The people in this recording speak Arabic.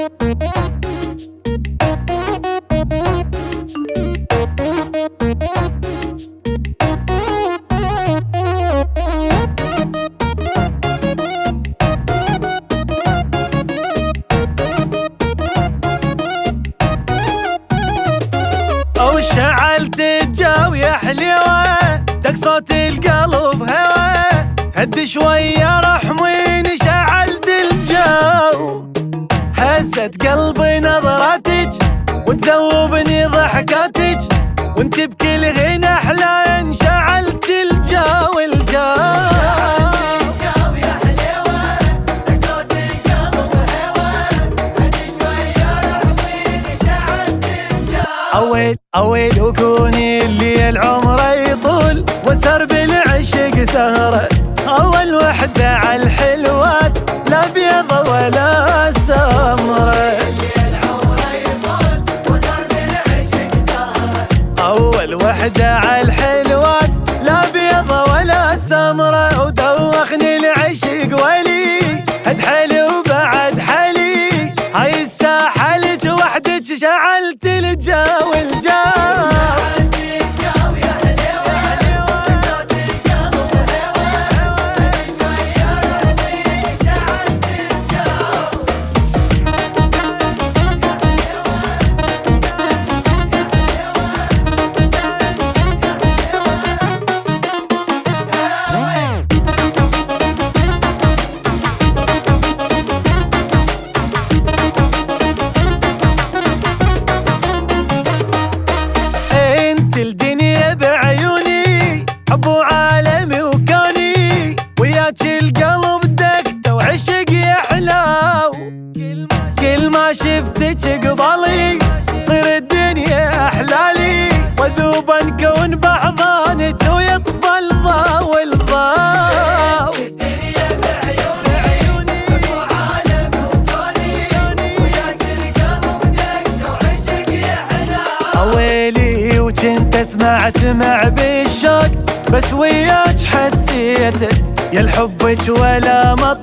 أو شعلت الجو يا حليوة، دق صوت القلب هوا، هد شوية رحمين شعلت الجو، هزت قلبي نظراتك وتذوبني ضحكاتك، وانت بكل غنى احلى شعلت الجو أويل وكوني اللي العمر يطول وسر بالعشق سهرة، أول وحدة عالحلوات لا بيض ولا سمرة، أول وحدة عالحلوات لا بيض ولا سمرة، ودوخني العشق ولي هد حلي وبعد حلي، هاي الساحة لج وحدك شعلت الجو الدنيا بعيوني حب وعالمي وكوني، وياك القلب دقته وعشق يا حلاو، كل ما شفتك قبالي صير الدنيا احلالي، وذوب نكون بحضانك ويطفى الضوء والضوء. الدنيا بعيوني حب وعالمي وكوني، وياك القلب دقته وعشق يا حلاو، ويلي وكنت اسمع بالشوق بس وياك حسيت يا الحبك ولا مطر